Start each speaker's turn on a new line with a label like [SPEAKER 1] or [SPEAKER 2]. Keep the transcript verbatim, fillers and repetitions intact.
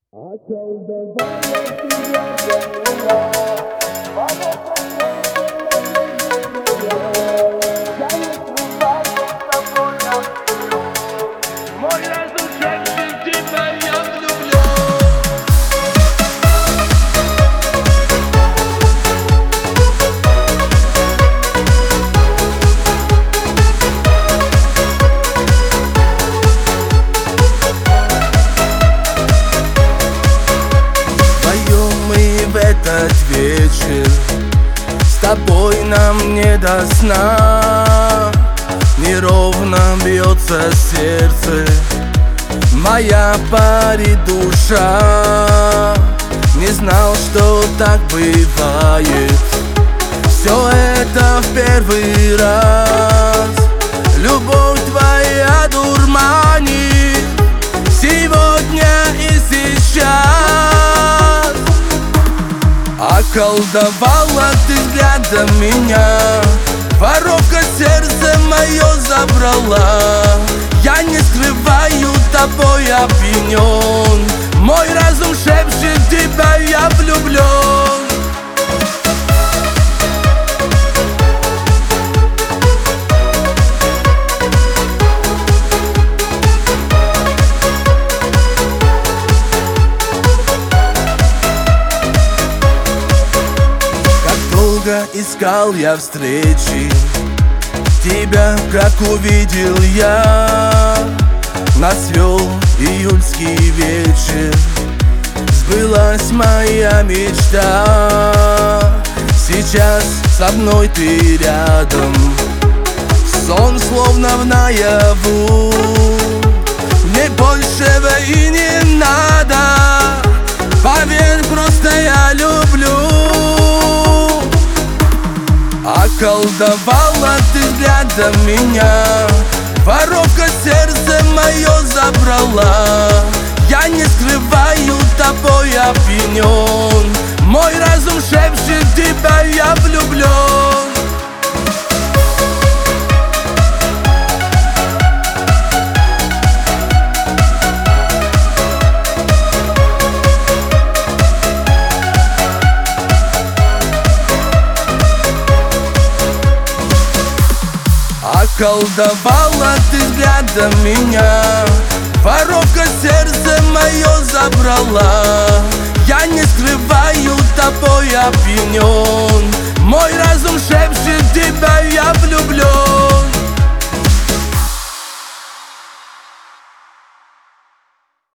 [SPEAKER 1] Околдовала тебя земля, понятно, я не скрываюсь с тобой, я люблю. Мой разум шепчет, тебя я влюблю.
[SPEAKER 2] Этот вечер с тобой нам не до сна. Неровно бьется сердце, моя парит душа. Не знал, что так бывает, все это в первый раз. Любовь твоя дурманит сегодня и сейчас. Околдовала ты взглядом меня, воровка сердце мое забрала. Я не скрываю, тобой опьянен, мой разум шепчет, тебя я влюблен. Искал я встречи, тебя как увидел я. Нас вел июльский вечер, сбылась моя мечта. Сейчас со мной ты рядом, сон словно в наяву. Мне большего и не надо, поверь, просто я люблю. Околдовала ты взглядом меня, воровка сердце мое забрала. Я не скрываю, тобой опьянен, мой разум шепчет, тебя я влюблен. Околдовала ты взглядом меня, воровка сердце мое забрала. Я не скрываю, тобой опьянен, мой разум шепчет, тебя я влюблен.